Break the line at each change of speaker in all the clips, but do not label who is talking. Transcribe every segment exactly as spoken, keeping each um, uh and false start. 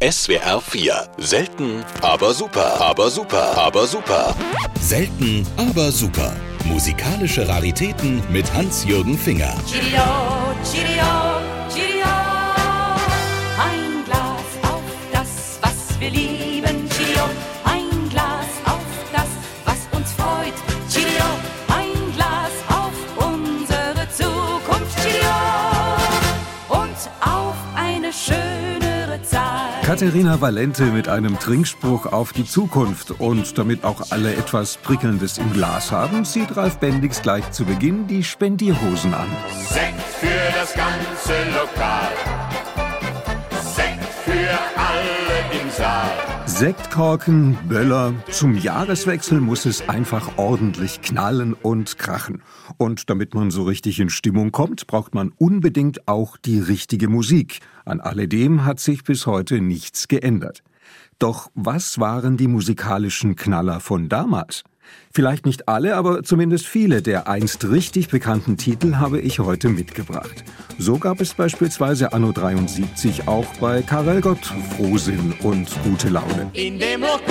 S W R vier. Selten, aber super. Aber super. Aber super. Selten, aber super. Musikalische Raritäten mit Hans-Jürgen Finger.
Cheerio, Cheerio, Cheerio. Ein Glas auf das, was wir lieben. Cheerio, ein Glas auf das, was uns freut. Cheerio, ein Glas auf unsere Zukunft. Cheerio, und auf eine schönere Zeit.
Katharina Valente mit einem Trinkspruch auf die Zukunft. Und damit auch alle etwas Prickelndes im Glas haben, zieht Ralf Bendix gleich zu Beginn die Spendierhosen an.
Sekt für das ganze Lokal. Sekt für alle im Saal.
Sektkorken, Böller, zum Jahreswechsel muss es einfach ordentlich knallen und krachen. Und damit man so richtig in Stimmung kommt, braucht man unbedingt auch die richtige Musik. An alledem hat sich bis heute nichts geändert. Doch was waren die musikalischen Knaller von damals? Vielleicht nicht alle, aber zumindest viele der einst richtig bekannten Titel habe ich heute mitgebracht. So gab es beispielsweise anno dreiundsiebzig auch bei Karel Gott Frohsinn und gute Laune.
In dem Lokal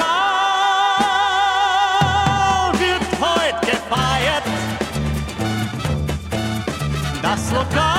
wird heute gefeiert. Das Lokal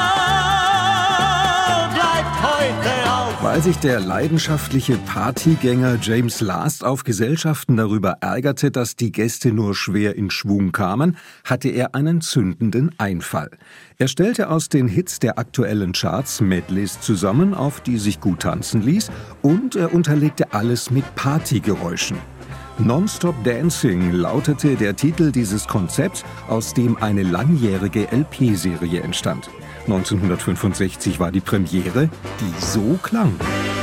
bleibt heute auf.
Weil sich der leidenschaftliche Partygänger James Last auf Gesellschaften darüber ärgerte, dass die Gäste nur schwer in Schwung kamen, hatte er einen zündenden Einfall. Er stellte aus den Hits der aktuellen Charts Medleys zusammen, auf die sich gut tanzen ließ, und er unterlegte alles mit Partygeräuschen. Non-Stop Dancing lautete der Titel dieses Konzepts, aus dem eine langjährige L P-Serie entstand. neunzehnhundertfünfundsechzig war die Premiere, die so klang.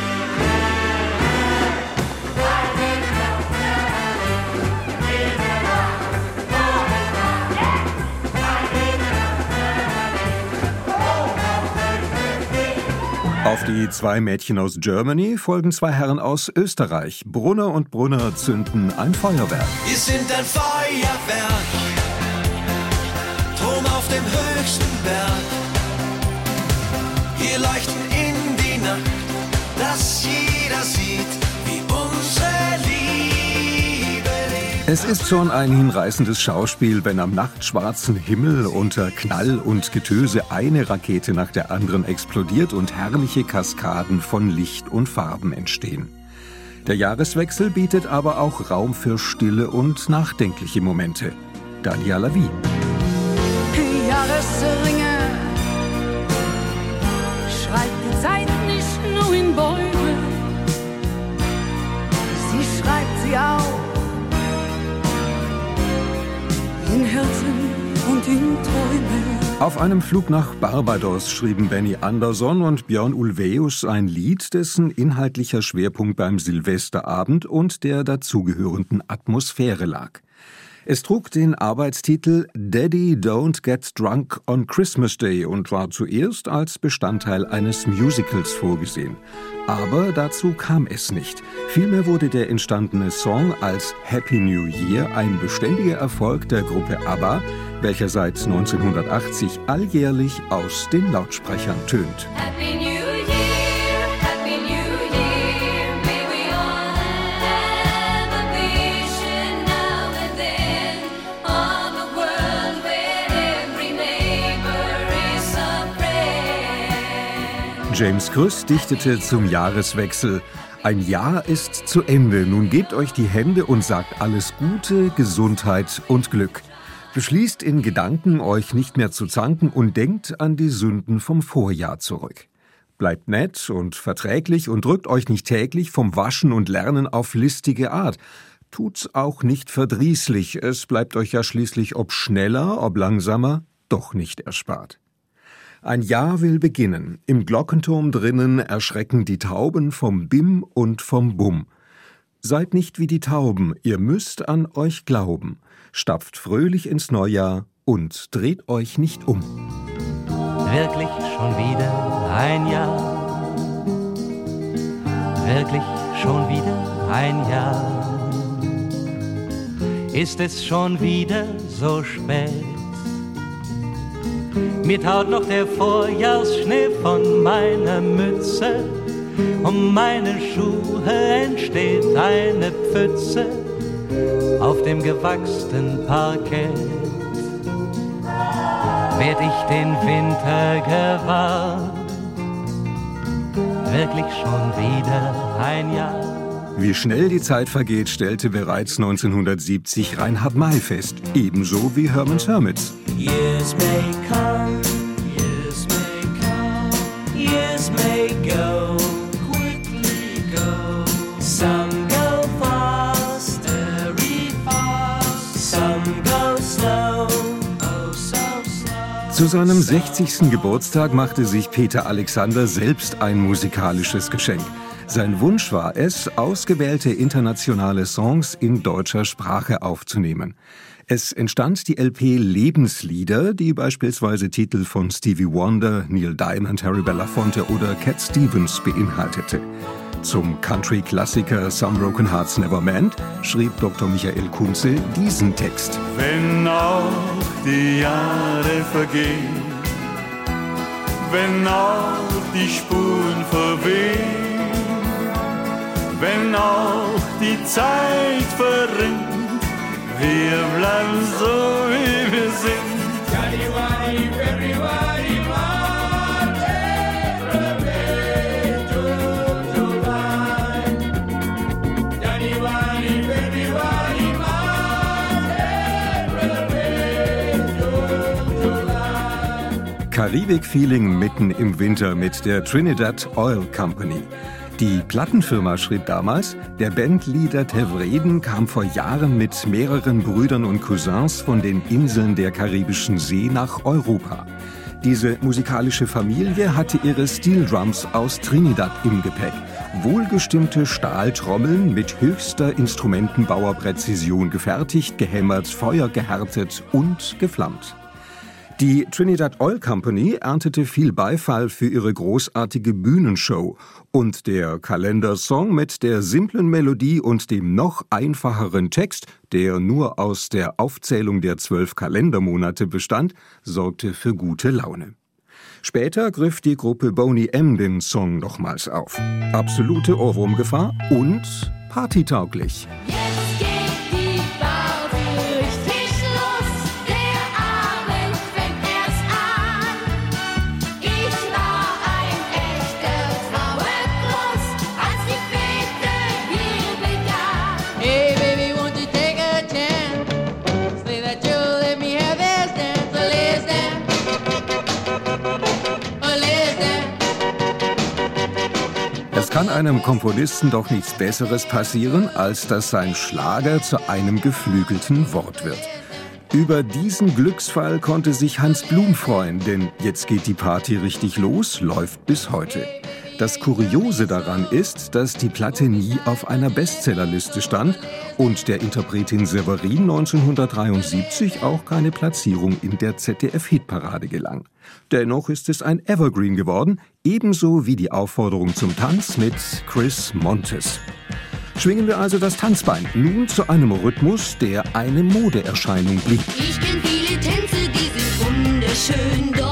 Auf die zwei Mädchen aus Germany folgen zwei Herren aus Österreich. Brunner und Brunner zünden ein Feuerwerk.
Wir sind ein Feuerwerk, drum auf dem höchsten Berg. Wir leuchten in die Nacht, dass jeder sieht, wie unsere Liebe lebt.
Es ist schon ein hinreißendes Schauspiel, wenn am nachtschwarzen Himmel unter Knall und Getöse eine Rakete nach der anderen explodiert und herrliche Kaskaden von Licht und Farben entstehen. Der Jahreswechsel bietet aber auch Raum für stille und nachdenkliche Momente. Dania Lavie.
Jahresringe schreibt die Zeit nicht nur in Bäume, sie schreibt sie auch in Herzen und in Träume.
Auf einem Flug nach Barbados schrieben Benny Andersson und Björn Ulvaeus ein Lied, dessen inhaltlicher Schwerpunkt beim Silvesterabend und der dazugehörenden Atmosphäre lag. Es trug den Arbeitstitel Daddy Don't Get Drunk on Christmas Day und war zuerst als Bestandteil eines Musicals vorgesehen. Aber dazu kam es nicht. Vielmehr wurde der entstandene Song als Happy New Year ein beständiger Erfolg der Gruppe ABBA, welcher seit neunzehnhundertachtzig alljährlich aus den Lautsprechern tönt.
Happy New Year, Happy New Year, may we all have a vision now and then of a world where every neighbor is a friend.
James Krüss dichtete zum Jahreswechsel: Ein Jahr ist zu Ende, nun gebt euch die Hände und sagt alles Gute, Gesundheit und Glück. Beschließt in Gedanken, euch nicht mehr zu zanken und denkt an die Sünden vom Vorjahr zurück. Bleibt nett und verträglich und drückt euch nicht täglich vom Waschen und Lernen auf listige Art. Tut's auch nicht verdrießlich, es bleibt euch ja schließlich ob schneller, ob langsamer, doch nicht erspart. Ein Jahr will beginnen, im Glockenturm drinnen erschrecken die Tauben vom Bim und vom Bum. Seid nicht wie die Tauben, ihr müsst an euch glauben. Stapft fröhlich ins Neujahr und dreht euch nicht um.
Wirklich schon wieder ein Jahr. Wirklich schon wieder ein Jahr. Ist es schon wieder so spät? Mir taut noch der Vorjahrsschnee von meiner Mütze. Um meine Schuhe entsteht eine Pfütze auf dem gewachsenen Parkett. Werd ich den Winter gewahr, wirklich schon wieder ein Jahr.
Wie schnell die Zeit vergeht, stellte bereits neunzehnhundertsiebzig Reinhard May fest, ebenso wie Herman's Hermits.
Years may come, years may come, years may go, quickly go. Some go fast, very fast, some go slow, oh so slow.
Zu seinem sechzigsten Geburtstag machte sich Peter Alexander selbst ein musikalisches Geschenk. Sein Wunsch war es, ausgewählte internationale Songs in deutscher Sprache aufzunehmen. Es entstand die L P Lebenslieder, die beispielsweise Titel von Stevie Wonder, Neil Diamond, Harry Belafonte oder Cat Stevens beinhaltete. Zum Country-Klassiker Some Broken Hearts Never Mend schrieb Doktor Michael Kunze diesen Text.
Wenn auch die Jahre vergehen, wenn auch die Spuren verwehen, wenn auch die Zeit verrinnt, wir bleiben so, wie wir sind.
Karibik-Feeling mitten im Winter mit der Trinidad Oil Company. Die Plattenfirma schrieb damals, der Bandleader Tevreden kam vor Jahren mit mehreren Brüdern und Cousins von den Inseln der Karibischen See nach Europa. Diese musikalische Familie hatte ihre Steel Drums aus Trinidad im Gepäck. Wohlgestimmte Stahltrommeln mit höchster Instrumentenbauerpräzision gefertigt, gehämmert, feuergehärtet und geflammt. Die Trinidad Oil Company erntete viel Beifall für ihre großartige Bühnenshow und der Kalendersong mit der simplen Melodie und dem noch einfacheren Text, der nur aus der Aufzählung der zwölf Kalendermonate bestand, sorgte für gute Laune. Später griff die Gruppe Boney M. den Song nochmals auf. Absolute Ohrwurmgefahr und partytauglich. Es kann einem Komponisten doch nichts Besseres passieren, als dass sein Schlager zu einem geflügelten Wort wird. Über diesen Glücksfall konnte sich Hans Blum freuen, denn Jetzt geht die Party richtig los läuft bis heute. Das Kuriose daran ist, dass die Platte nie auf einer Bestsellerliste stand und der Interpretin Severin neunzehnhundertdreiundsiebzig auch keine Platzierung in der Z D F-Hitparade gelang. Dennoch ist es ein Evergreen geworden, ebenso wie die Aufforderung zum Tanz mit Chris Montes. Schwingen wir also das Tanzbein nun zu einem Rhythmus, der eine Modeerscheinung blieb.
Ich kenn viele Tänze, die sind wunderschön, doch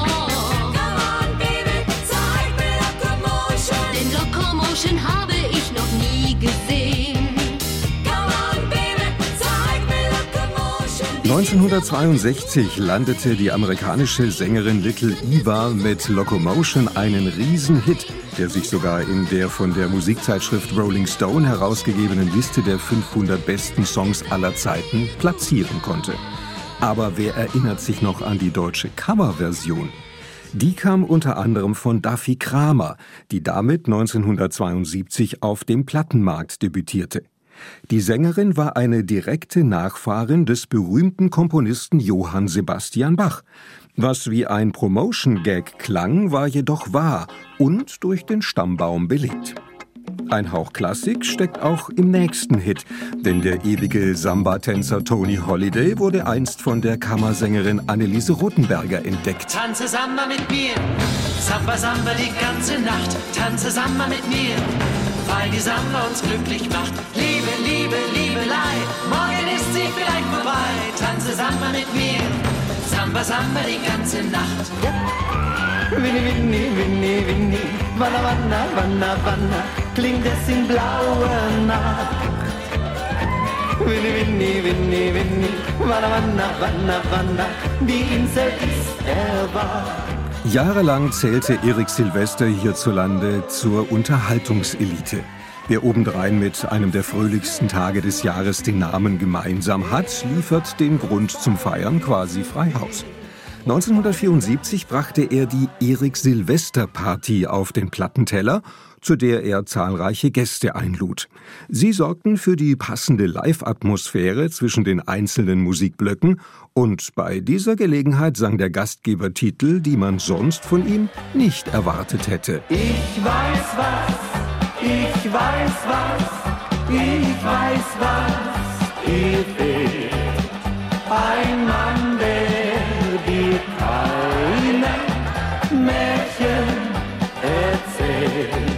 Locomotion habe ich noch nie gesehen. Come on, baby, zeig mir Locomotion.
neunzehnhundertzweiundsechzig landete die amerikanische Sängerin Little Eva mit Locomotion einen Riesenhit, der sich sogar in der von der Musikzeitschrift Rolling Stone herausgegebenen Liste der fünfhundert besten Songs aller Zeiten platzieren konnte. Aber wer erinnert sich noch an die deutsche Coverversion? Die kam unter anderem von Duffy Kramer, die damit neunzehnhundertzweiundsiebzig auf dem Plattenmarkt debütierte. Die Sängerin war eine direkte Nachfahrin des berühmten Komponisten Johann Sebastian Bach. Was wie ein Promotion-Gag klang, war jedoch wahr und durch den Stammbaum belegt. Ein Hauch Klassik steckt auch im nächsten Hit, denn der ewige Samba-Tänzer Tony Holiday wurde einst von der Kammersängerin Anneliese Rothenberger entdeckt.
Tanze Samba mit mir, Samba Samba die ganze Nacht. Tanze Samba mit mir, weil die Samba uns glücklich macht. Liebe, Liebe, Liebelei, morgen ist sie vielleicht vorbei. Tanze Samba mit mir, Samba, Samba die ganze Nacht.
Winnie, Winnie, Winnie, Winnie, Wanna, Wanna, Wanna, Wanna, klingt es in blauer Nacht. Winnie, Winnie, Winnie, Winnie, Wanna, Wanna, Wanna, Wanna, die Insel ist erwacht.
Jahrelang zählte Erik Silvester hierzulande zur Unterhaltungselite. Wer obendrein mit einem der fröhlichsten Tage des Jahres den Namen gemeinsam hat, liefert den Grund zum Feiern quasi frei Haus. neunzehnhundertvierundsiebzig brachte er die Erik-Silvester-Party auf den Plattenteller, zu der er zahlreiche Gäste einlud. Sie sorgten für die passende Live-Atmosphäre zwischen den einzelnen Musikblöcken und bei dieser Gelegenheit sang der Gastgeber Titel, die man sonst von ihm nicht erwartet hätte.
Ich weiß was, ich weiß was, ich weiß was, ihr fehlt. Ein Mann, der dir keine Märchen erzählt.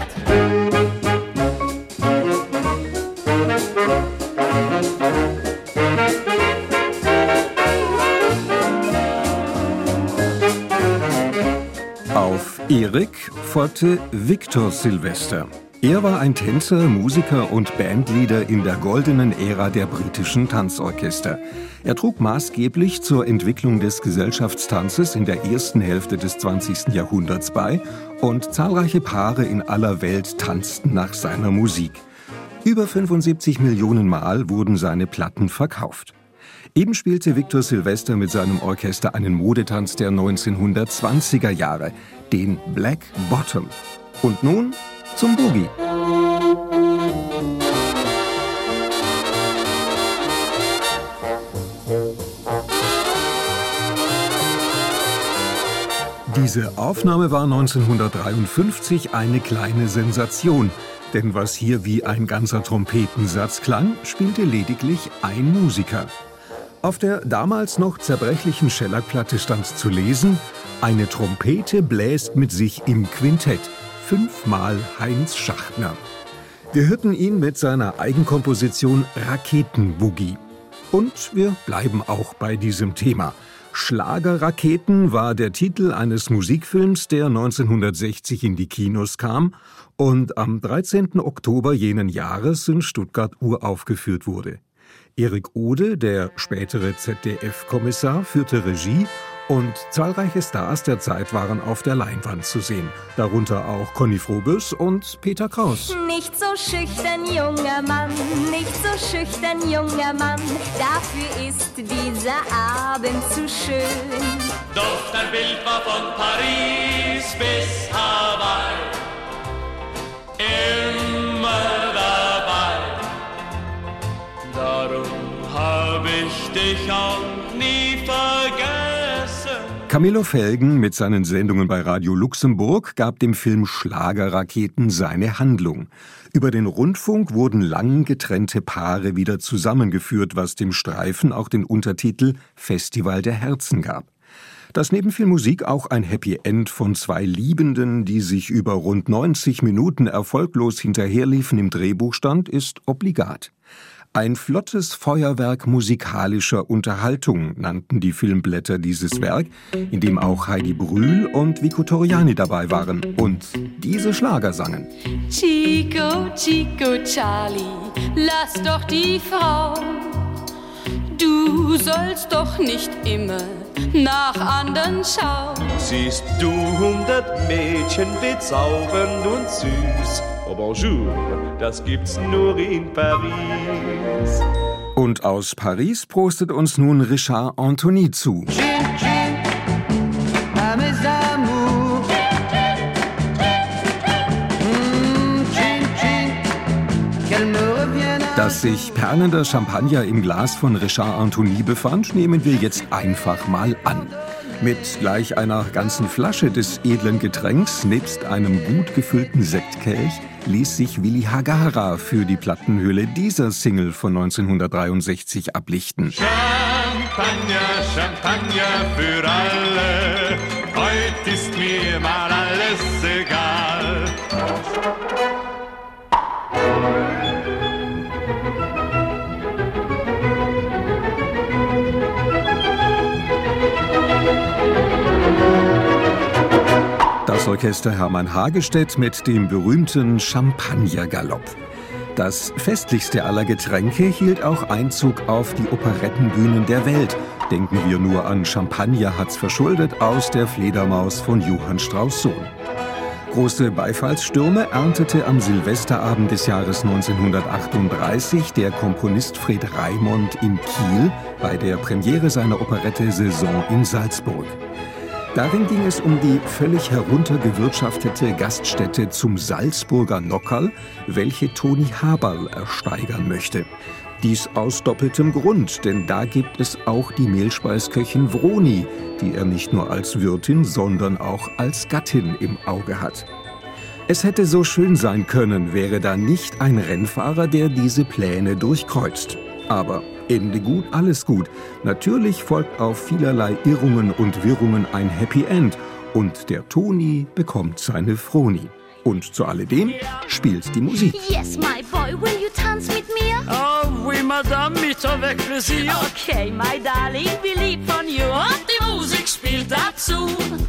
Auf Erik folgte Victor Silvester. Er war ein Tänzer, Musiker und Bandleader in der goldenen Ära der britischen Tanzorchester. Er trug maßgeblich zur Entwicklung des Gesellschaftstanzes in der ersten Hälfte des zwanzigsten Jahrhunderts bei und zahlreiche Paare in aller Welt tanzten nach seiner Musik. Über fünfundsiebzig Millionen Mal wurden seine Platten verkauft. Eben spielte Victor Silvester mit seinem Orchester einen Modetanz der neunzehnhundertzwanziger Jahre, den Black Bottom. Und nun zum Boogie. Diese Aufnahme war neunzehnhundertdreiundfünfzig eine kleine Sensation, denn was hier wie ein ganzer Trompetensatz klang, spielte lediglich ein Musiker. Auf der damals noch zerbrechlichen Schellackplatte stand zu lesen: Eine Trompete bläst mit sich im Quintett. Fünfmal Heinz Schachtner. Wir hörten ihn mit seiner Eigenkomposition Raketenboogie. Und wir bleiben auch bei diesem Thema. Schlagerraketen war der Titel eines Musikfilms, der neunzehnhundertsechzig in die Kinos kam und am dreizehnten Oktober jenen Jahres in Stuttgart uraufgeführt wurde. Erik Ode, der spätere Z D F-Kommissar, führte Regie und zahlreiche Stars der Zeit waren auf der Leinwand zu sehen. Darunter auch Conny Frobös und Peter Kraus.
Nicht so schüchtern, junger Mann, nicht so schüchtern, junger Mann, dafür ist dieser Abend zu schön.
Doch dein Bild war von Paris bis Hawaii immer dabei. Darum hab ich dich auch nie vergessen.
Camillo Felgen mit seinen Sendungen bei Radio Luxemburg gab dem Film Schlagerraketen seine Handlung. Über den Rundfunk wurden lang getrennte Paare wieder zusammengeführt, was dem Streifen auch den Untertitel Festival der Herzen gab. Dass neben viel Musik auch ein Happy End von zwei Liebenden, die sich über rund neunzig Minuten erfolglos hinterherliefen, im Drehbuch stand, ist obligat. Ein flottes Feuerwerk musikalischer Unterhaltung nannten die Filmblätter dieses Werk, in dem auch Heidi Brühl und Vico Toriani dabei waren und diese Schlager sangen.
Chico, Chico, Charlie, lass doch die Frau. Du sollst doch nicht immer nach anderen schauen.
Siehst du hundert Mädchen bezaubernd und süß. Oh bonjour, das gibt's nur in Paris.
Und aus Paris prostet uns nun Richard Anthony zu.
Chin, chin, à mes amours. Mmh, chin, chin, qu'elle me revienne.
Dass sich perlender Champagner im Glas von Richard Anthony befand, nehmen wir jetzt einfach mal an. Mit gleich einer ganzen Flasche des edlen Getränks nebst einem gut gefüllten Sektkelch ließ sich Willi Hagara für die Plattenhülle dieser Single von neunzehnhundertdreiundsechzig ablichten.
Champagner, Champagner für alle, heute ist mir mal alles egal.
das Orchester Hermann Hagestedt mit dem berühmten Champagnergalopp. Das festlichste aller Getränke hielt auch Einzug auf die Operettenbühnen der Welt. Denken wir nur an Champagner hat's verschuldet aus der Fledermaus von Johann Strauss Sohn. Große Beifallsstürme erntete am Silvesterabend des Jahres neunzehnhundertachtunddreißig der Komponist Fred Raimond in Kiel bei der Premiere seiner Operette Saison in Salzburg. Darin ging es um die völlig heruntergewirtschaftete Gaststätte zum Salzburger Nockerl, welche Toni Haberl ersteigern möchte. Dies aus doppeltem Grund, denn da gibt es auch die Mehlspeisköchin Vroni, die er nicht nur als Wirtin, sondern auch als Gattin im Auge hat. Es hätte so schön sein können, wäre da nicht ein Rennfahrer, der diese Pläne durchkreuzt. Aber Ende gut, alles gut. Natürlich folgt auf vielerlei Irrungen und Wirrungen ein Happy End und der Toni bekommt seine Vroni. Und zu alledem spielt die Musik.
Yes, my boy, will you dance mit mir?
Oh, oui, madame, mit avec plaisir.
Okay, my darling, wir lieb von you.
Und die Musik spielt dazu.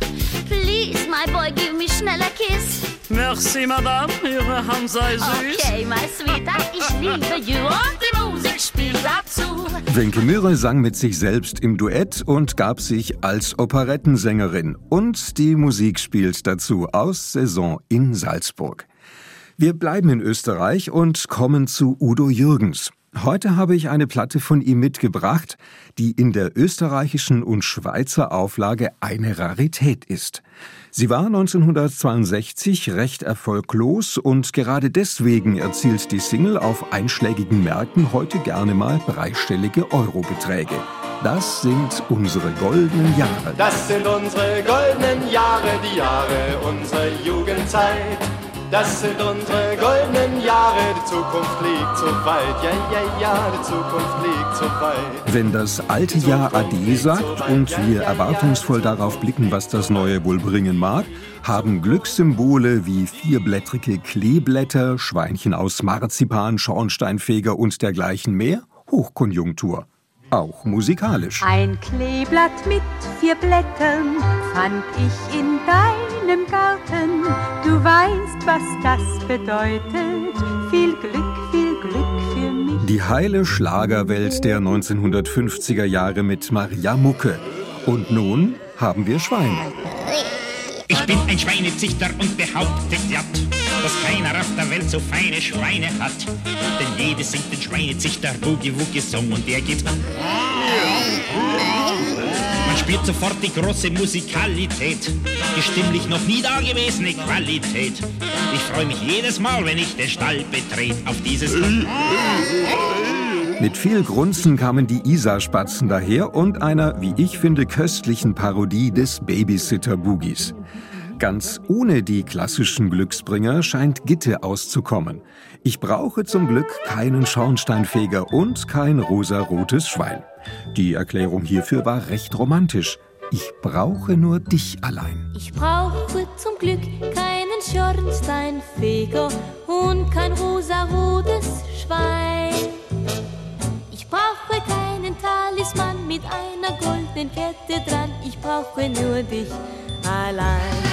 Please, my boy, give me schneller Kiss.
Merci, madame, Ihre Hand sei süß.
Okay, my sweetheart, ich liebe you.
Und die Musik spielt dazu.
Wenke Mühre sang mit sich selbst im Duett und gab sich als Operettensängerin. Und die Musik spielt dazu aus Saison in Salzburg. Wir bleiben in Österreich und kommen zu Udo Jürgens. Heute habe ich eine Platte von ihm mitgebracht, die in der österreichischen und Schweizer Auflage eine Rarität ist. Sie war neunzehnhundertzweiundsechzig recht erfolglos und gerade deswegen erzielt die Single auf einschlägigen Märkten heute gerne mal dreistellige Eurobeträge. Das sind unsere goldenen Jahre.
Das sind unsere goldenen Jahre, die Jahre unserer Jugendzeit. Das sind unsere goldenen Jahre, die Zukunft liegt so weit. Ja, ja, ja, die Zukunft liegt so weit.
Wenn das alte Jahr Ade sagt und wir erwartungsvoll darauf blicken, was das neue wohl bringen mag, haben Glückssymbole wie vierblättrige Kleeblätter, Schweinchen aus Marzipan, Schornsteinfeger und dergleichen mehr Hochkonjunktur. Auch musikalisch.
Ein Kleeblatt mit vier Blättern fand ich in deinem Garten. Du weißt, was das bedeutet. Viel Glück, viel Glück für mich.
Die heile Schlagerwelt der neunzehnhundertfünfziger Jahre mit Maria Mucke. Und nun haben wir Schwein.
Ich bin ein Schweinezüchter und behaupte glatt, dass keiner auf der Welt so feine Schweine hat. Denn jedes singt den Schweinezüchter Boogie-Woogie-Song und der geht... Man spürt sofort die große Musikalität, die stimmlich noch nie dagewesene Qualität. Ich freue mich jedes Mal, wenn ich den Stall betrete, auf dieses...
Mit viel Grunzen kamen die Isar-Spatzen daher und einer, wie ich finde, köstlichen Parodie des Babysitter-Boogies. Ganz ohne die klassischen Glücksbringer scheint Gitte auszukommen. Ich brauche zum Glück keinen Schornsteinfeger und kein rosarotes Schwein. Die Erklärung hierfür war recht romantisch. Ich brauche nur dich allein.
Ich brauche zum Glück keinen Schornsteinfeger und kein rosarotes Schwein. Ich brauche keinen Talisman mit einer goldenen Kette dran. Ich brauche nur dich allein.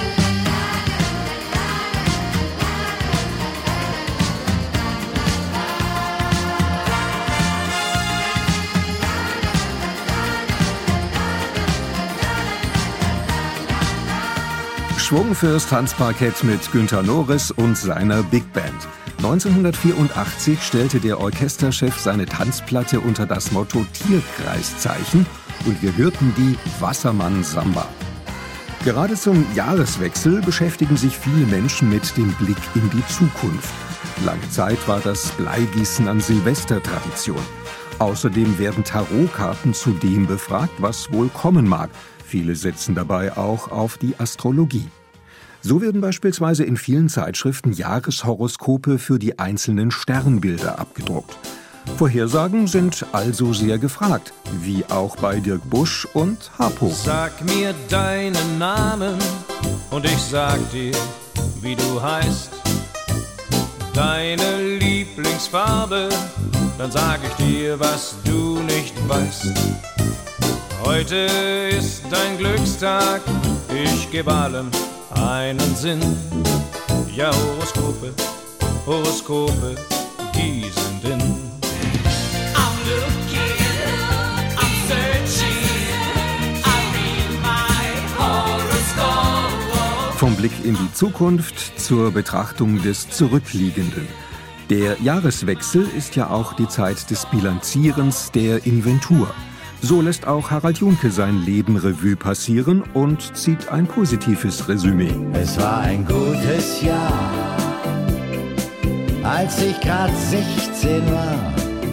Schwung fürs Tanzparkett mit Günther Norris und seiner Big Band. neunzehnhundertvierundachtzig stellte der Orchesterchef seine Tanzplatte unter das Motto Tierkreiszeichen und wir hörten die Wassermann-Samba. Gerade zum Jahreswechsel beschäftigen sich viele Menschen mit dem Blick in die Zukunft. Lange Zeit war das Bleigießen an Silvester Tradition. Außerdem werden Tarotkarten zu dem befragt, was wohl kommen mag. Viele setzen dabei auch auf die Astrologie. So werden beispielsweise in vielen Zeitschriften Jahreshoroskope für die einzelnen Sternbilder abgedruckt. Vorhersagen sind also sehr gefragt, wie auch bei Dirk Busch und Harpo.
Sag mir deinen Namen und ich sag dir, wie du heißt. Deine Lieblingsfarbe, dann sag ich dir, was du nicht weißt. Heute ist dein Glückstag, ich geb allem einen Sinn. Ja, Horoskope, Horoskope, die sind in.
I'm looking, I'm searching, I read my horoscope.
Vom Blick in die Zukunft zur Betrachtung des Zurückliegenden. Der Jahreswechsel ist ja auch die Zeit des Bilanzierens, der Inventur. So lässt auch Harald Junke sein Leben Revue passieren und zieht ein positives Resümee.
Es war ein gutes Jahr, als ich grad sechzehn war.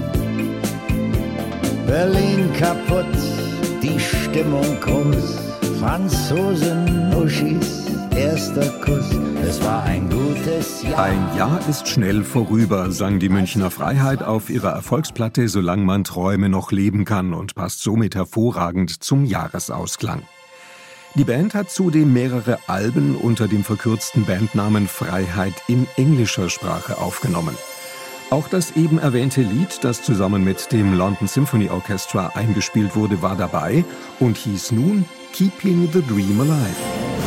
Berlin kaputt, die Stimmung groß, Franzosen, Uschis, erster Kuss. Es war ein gutes Jahr.
Ein Jahr ist schnell vorüber, sang die Münchner Freiheit auf ihrer Erfolgsplatte Solange man Träume noch leben kann und passt somit hervorragend zum Jahresausklang. Die Band hat zudem mehrere Alben unter dem verkürzten Bandnamen Freiheit in englischer Sprache aufgenommen. Auch das eben erwähnte Lied, das zusammen mit dem London Symphony Orchestra eingespielt wurde, war dabei und hieß nun Keeping the Dream Alive.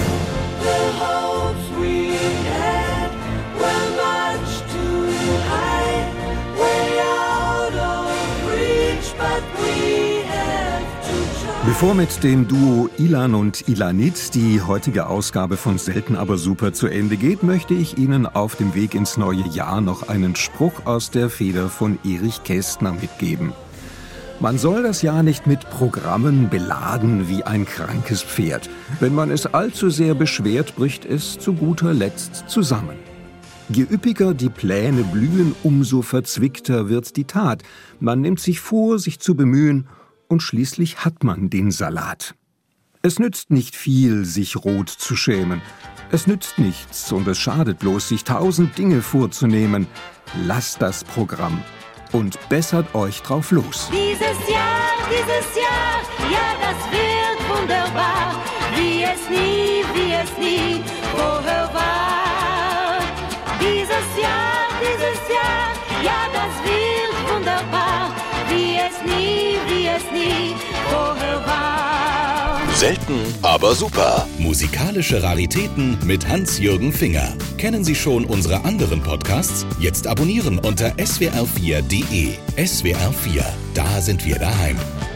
Bevor mit dem Duo Ilan und Ilanit die heutige Ausgabe von Selten aber super zu Ende geht, möchte ich Ihnen auf dem Weg ins neue Jahr noch einen Spruch aus der Feder von Erich Kästner mitgeben. Man soll das Jahr nicht mit Programmen beladen wie ein krankes Pferd. Wenn man es allzu sehr beschwert, bricht es zu guter Letzt zusammen. Je üppiger die Pläne blühen, umso verzwickter wird die Tat. Man nimmt sich vor, sich zu bemühen, und schließlich hat man den Salat. Es nützt nicht viel, sich rot zu schämen. Es nützt nichts und es schadet bloß, sich tausend Dinge vorzunehmen. Lasst das Programm und bessert euch drauf los.
Dieses Jahr, dieses Jahr, ja, das wird wunderbar. Wie es nie, wie es nie vorher war. Dieses Jahr, dieses Jahr, ja, das wird wunderbar. Wie es nie, wie es nie vorher war.
Selten, aber super. Musikalische Raritäten mit Hans-Jürgen Finger. Kennen Sie schon unsere anderen Podcasts? Jetzt abonnieren unter S W R vier punkt de. S W R vier, da sind wir daheim.